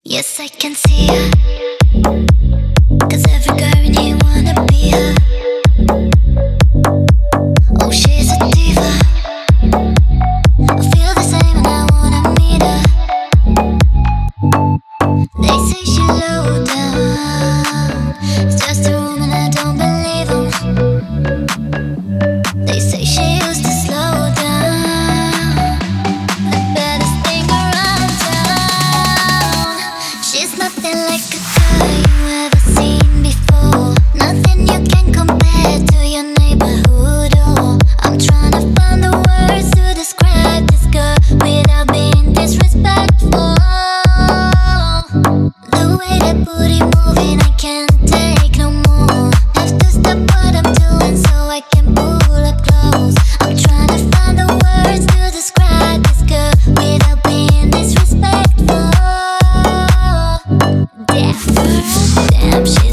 Yes, I can see her. 'Cause every girl in here wanna be her. Oh, she's a diva. I feel the same and I wanna meet her. They say she low down. It's just a room and I don't believe them. They say she used to slow down. The baddest thing around town. She's nothing like a girl you ever seen before. Nothing you can compare to your neighborhood. Oh, I'm trying to find the words to describe this girl without being disrespectful. The way that booty moving, I can't take no more. Have to stop what I'm doing so I can pull up close. I'm trying to find the words to describe this girl without being disrespectful. Damn, damn,